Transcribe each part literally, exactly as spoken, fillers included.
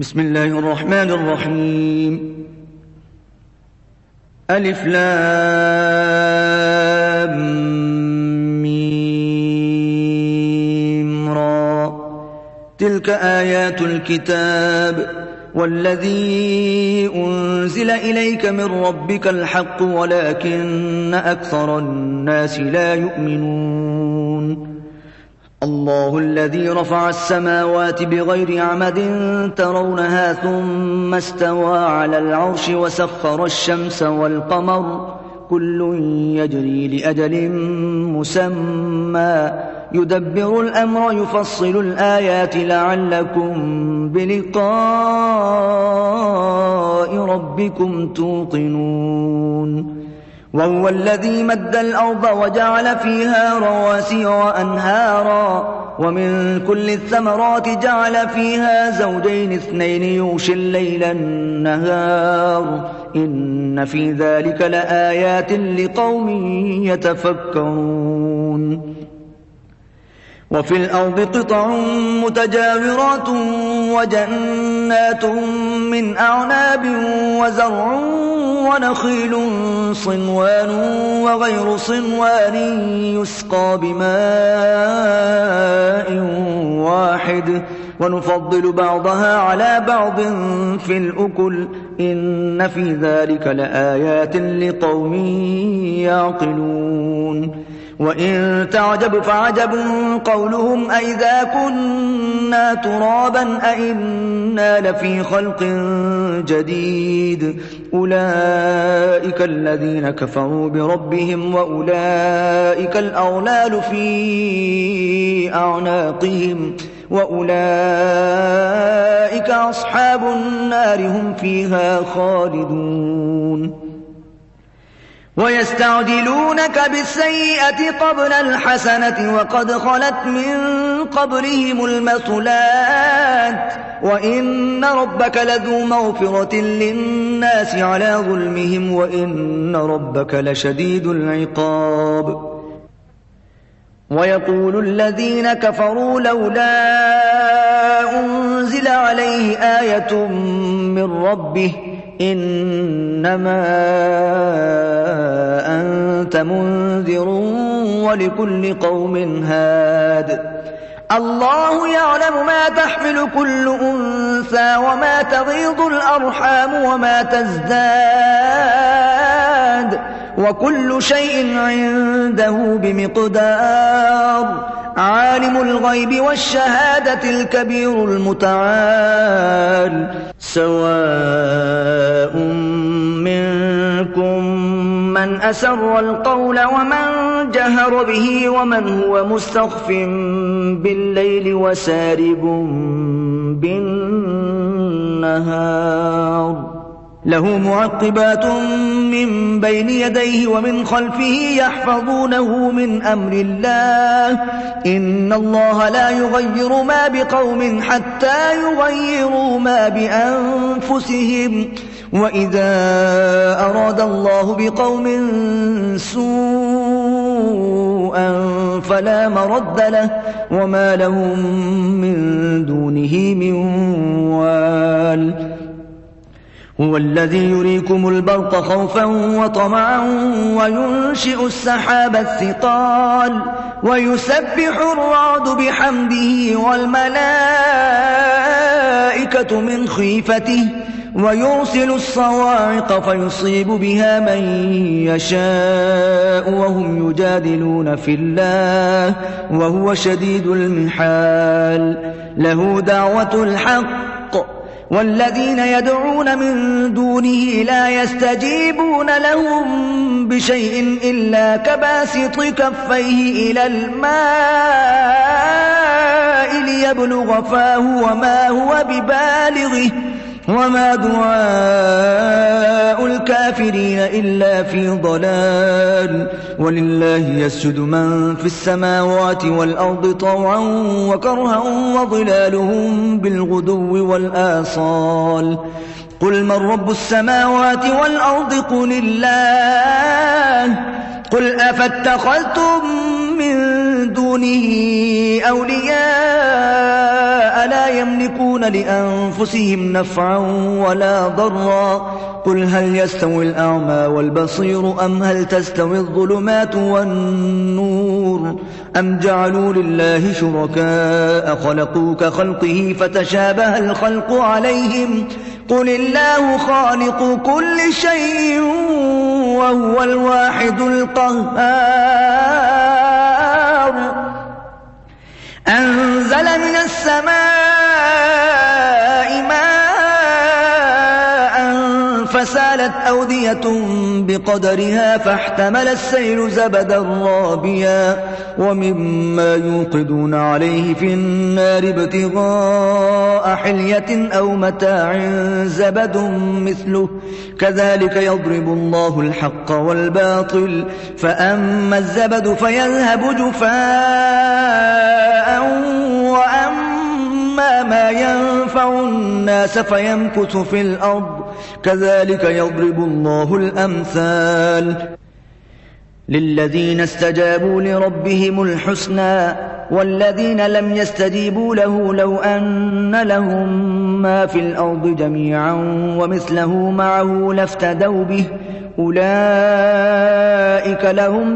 بسم الله الرحمن الرحيم. ألف لام ميم را. تلك آيات الكتاب والذي أنزل إليك من ربك الحق ولكن أكثر الناس لا يؤمنون. الله الذي رفع السماوات بغير عمد ترونها ثم استوى على العرش وسخر الشمس والقمر كل يجري لأجل مسمى يدبر الأمر يفصل الآيات لعلكم بلقاء ربكم توقنون. وهو الذي مد الأرض وجعل فيها رواسي وأنهارا ومن كل الثمرات جعل فيها زوجين اثنين يغشي الليل النهار إن في ذلك لآيات لقوم يتفكرون. وفي الأرض قطع متجاورات وجنات من أعناب وزرع ونخيل صنوان وغير صنوان يسقى بماء واحد ونفضل بعضها على بعض في الأكل إن في ذلك لآيات لقوم يعقلون. وإن تعجب فعجب قولهم أئذا كنا ترابا أئنا لفي خلق جديد أولئك الذين كفروا بربهم وأولئك الأغلال في أعناقهم وأولئك أصحاب النار هم فيها خالدون. ويستعجلونك بالسيئة قبل الحسنة وقد خلت من قبلهم المثلات وإن ربك لذو مغفرة للناس على ظلمهم وإن ربك لشديد العقاب. ويقول الذين كفروا لولا أنزل عليه آية من ربه إنما أنت منذر ولكل قوم هاد الله يعلم ما تحمل كل أنثى وما تغيض الأرحام وما تزداد وكل شيء عنده بمقدار. عالم الغيب والشهادة الكبير المتعال سواء منكم من أسر القول ومن جهر به ومن هو مستخف بالليل وسارب بالنهار له معقبات من بين يديه ومن خلفه يحفظونه من أمر الله إن الله لا يغير ما بقوم حتى يغيروا ما بأنفسهم وإذا أراد الله بقوم سوءا فلا مرد له وما لهم من دونه من وال. هو الذي يريكم البرق خوفا وطمعا وينشئ السحاب الثقال ويسبح الرعد بحمده والملائكة من خيفته ويرسل الصواعق فيصيب بها من يشاء وهم يجادلون في الله وهو شديد المحال. له دعوة الحق والذين يدعون من دونه لا يستجيبون لهم بشيء إلا كباسط كفيه إلى الماء ليبلغ فاه وما هو ببالغه وما دعاء الكافرين إلا في ضلال. ولله يسجد من في السماوات والأرض طوعا وكرها وظلالهم بالغدو والآصال. قل من رب السماوات والأرض قل الله قل أفاتخذتم من دونه أولياء لا يملكون لأنفسهم نفعا ولا ضرا. قل هل يستوي الأعمى والبصير أم هل تستوي الظلمات والنور أم جعلوا لله شركاء خلقوا كخلقه فتشابه الخلق عليهم قل الله خالق كل شيء وهو الواحد القهار. أنزل من السماء ماء فسالت أودية بقدرها فاحتمل السيل زبدا رابيا ومما يوقدون عليه في النار ابتغاء حلية أو متاع زبد مثله كذلك يضرب الله الحق والباطل فأما الزبد فيذهب جفاء وأما ما ينفع الناس فيمكث في الأرض كذلك يضرب الله الأمثال. للذين استجابوا لربهم الحسنى والذين لم يستجيبوا له لو أن لهم ما في الأرض جميعا ومثله معه لافتدوا به أولئك لهم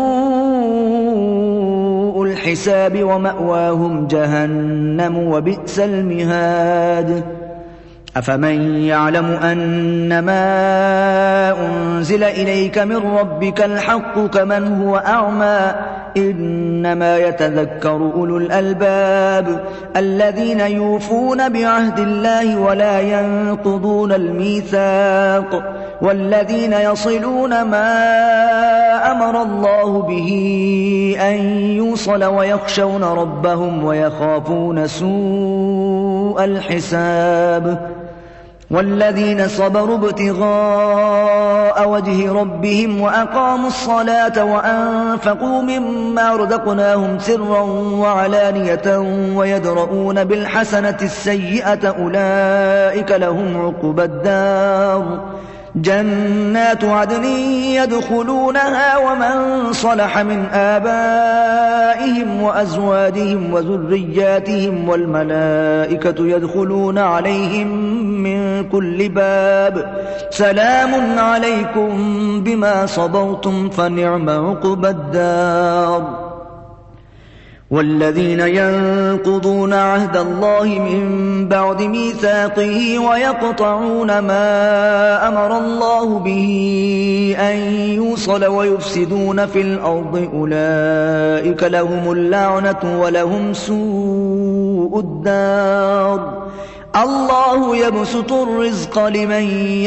سوء الحساب ومأواهم جهنم وبئس المهاد. أفمن يعلم أنما أنزل إليك من ربك الحق كمن هو أعمى إنما يتذكر أولو الألباب الذين يوفون بعهد الله ولا ينقضون الميثاق والذين يصلون ما أمر الله به أن يوصل ويخشون ربهم ويخافون سوء الحساب. والذين صبروا ابتغاء وجه ربهم وأقاموا الصلاة وأنفقوا مما رزقناهم سرا وعلانية ويدرؤون بالحسنة السيئة أولئك لهم عقبى الدار جنات عدن يدخلونها ومن صلح من آبائهم وأزواجهم وذرياتهم والملائكة يدخلون عليهم من كل باب سلام عليكم بما صبرتم فنعم عقبى الدار. والذين ينقضون عهد الله من بعد ميثاقه ويقطعون ما أمر الله به أن يوصل ويفسدون في الأرض أولئك لهم اللعنة ولهم سوء الدار. الله يبسط الرزق لمن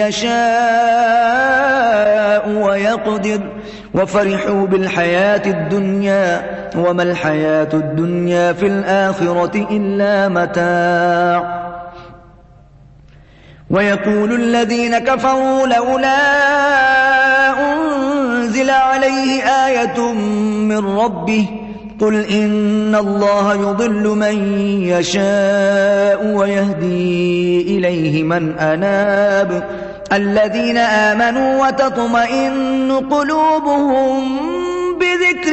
يشاء ويقدر وفرحوا بالحياة الدنيا وما الحياة الدنيا في الآخرة إلا متاع. ويقول الذين كفروا لولا أنزل عليه آية من ربه قل إن الله يضل من يشاء ويهدي إليه من أناب الذين آمنوا وتطمئن قلوبهم بذكر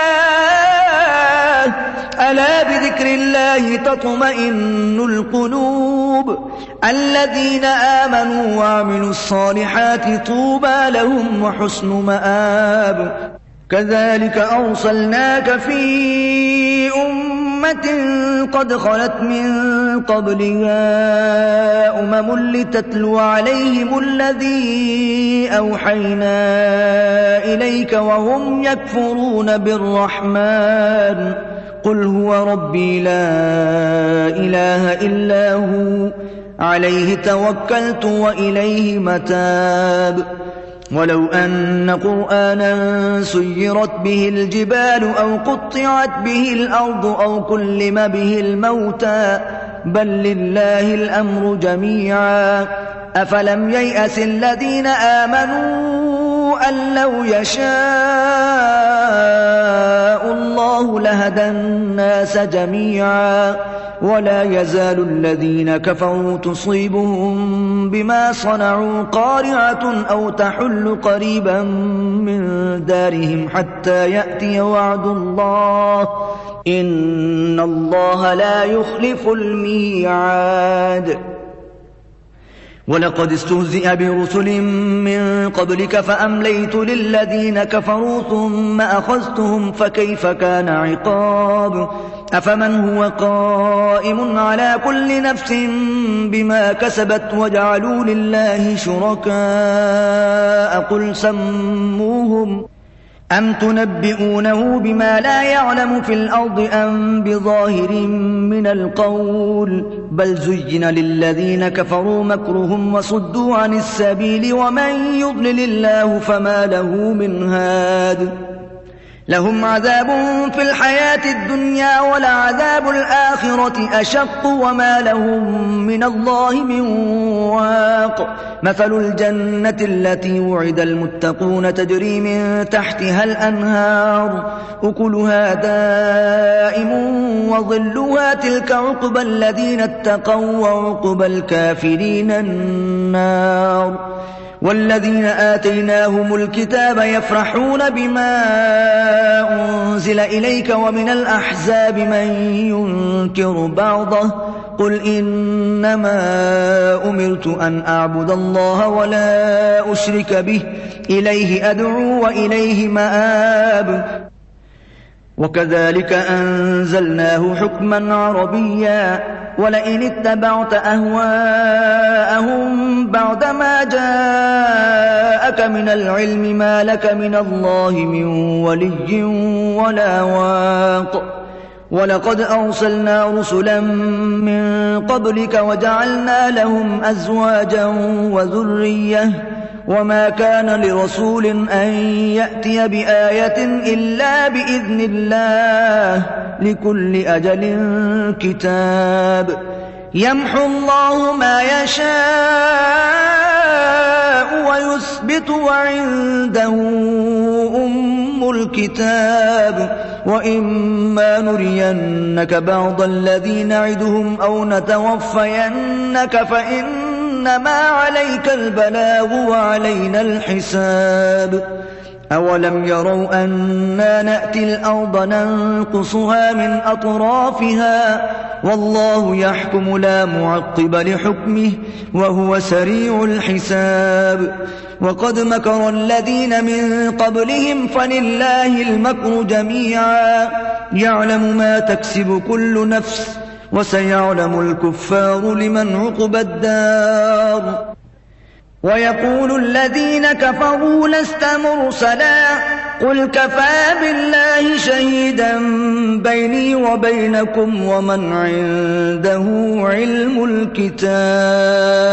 الله ألا بذكر الله تطمئن القلوب الذين آمنوا وعملوا الصالحات طوبى لهم وحسن مآب. كذلك أرسلناك في أمة قد خلت من قبلها أمم لتتلو عليهم الذي أوحينا إليك وهم يكفرون بالرحمن قل هو ربي لا إله إلا هو عليه توكلت وإليه متاب. ولو أن قرآنا سيرت به الجبال أو قطعت به الأرض أو كلم به الموتى بل لله الأمر جميعا أفلم ييأس الذين آمنوا أن لو يشاء الله لهدى الناس جميعا ولا يزال الذين كفروا تصيبهم بما صنعوا قارعة أو تحل قريبا من دارهم حتى يأتي وعد الله إن الله لا يخلف الميعاد. ولقد استهزئ برسل من قبلك فأمليت للذين كفروا ثم أخذتهم فكيف كان عقاب. أفمن هو قائم على كل نفس بما كسبت وجعلوا لله شركاء قل سموهم أم تنبئونه بما لا يعلم في الأرض أم بظاهر من القول بل زين للذين كفروا مكرهم وصدوا عن السبيل ومن يضلل الله فما له من هاد. لهم عذاب في الحياة الدنيا ولعذاب الآخرة أشق وما لهم من الله من واق. مثل الجنة التي وعد المتقون تجري من تحتها الأنهار أكلها دائم وظلها تلك عقبى الذين اتقوا وعقبى الكافرين النار. والذين آتيناهم الكتاب يفرحون بما أنزل إليك ومن الأحزاب من ينكر بعضه قل إنما أمرت أن أعبد الله ولا أشرك به إليه أدعو وإليه مآب. وكذلك أنزلناه حكما عربيا ولئن اتبعت أهواءهم بعدما جاءك من العلم ما لك من الله من ولي ولا واق. ولقد أرسلنا رسلا من قبلك وجعلنا لهم أزواجا وذرية وما كان لرسول أن يأتي بآية إلا بإذن الله لكل أجل كتاب. يمحو الله ما يشاء ويثبت وعنده أم الكتاب. وإما نرينك بعض الذي نعدهم أو نتوفينك فإنما عليك البلاغ وعلينا الحساب. أولم يروا أنا نأتي الأرض ننقصها من أطرافها والله يحكم لا معقب لحكمه وهو سريع الحساب. وقد مكر الذين من قبلهم فلله المكر جميعا يعلم ما تكسب كل نفس وسيعلم الكفار لمن عقبى الدار. ويقول الذين كفروا لست مرسلا قل كفى بالله شهيدا بيني وبينكم ومن عنده علم الكتاب.